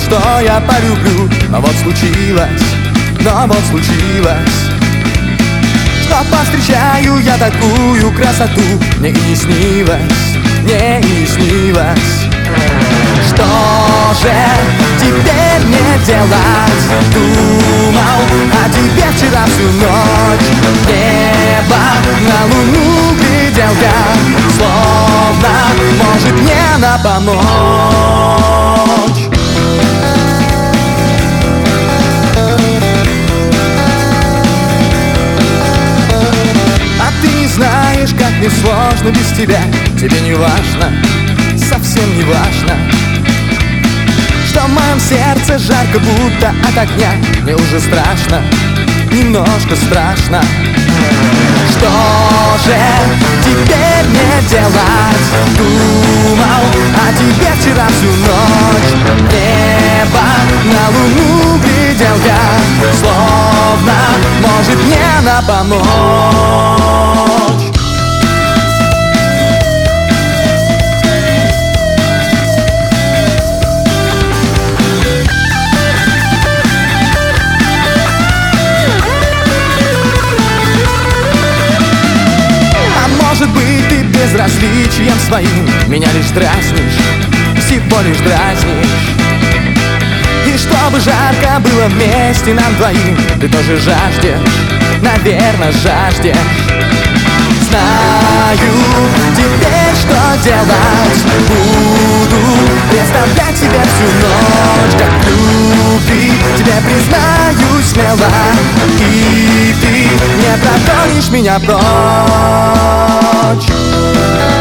что я полюблю. Но вот случилось, что повстречаю я такую красоту. Мне и не снилось, Что же теперь мне делать? Думал о тебе вчера всю ночь. Небо на луну глядел я, словно может мне она помочь. А ты не знаешь, как мне сложно без тебя. Тебе не важно, совсем не важно, что в моем сердце жарко, будто от огня. Мне уже страшно, немножко страшно. Что же теперь мне делать? Думал о тебе вчера всю ночь. Небо на луну глядел я, словно может мне она помочь. Может быть, ты безразличием своим меня лишь дразнишь, всего лишь дразнишь. И чтобы жарко было вместе нам двоим, ты тоже жаждешь, наверное, жаждешь. Знаю теперь, что делать. Буду представлять себя всю ночь, как в любви тебе признаюсь смело. И ты не прогонишь меня прочь.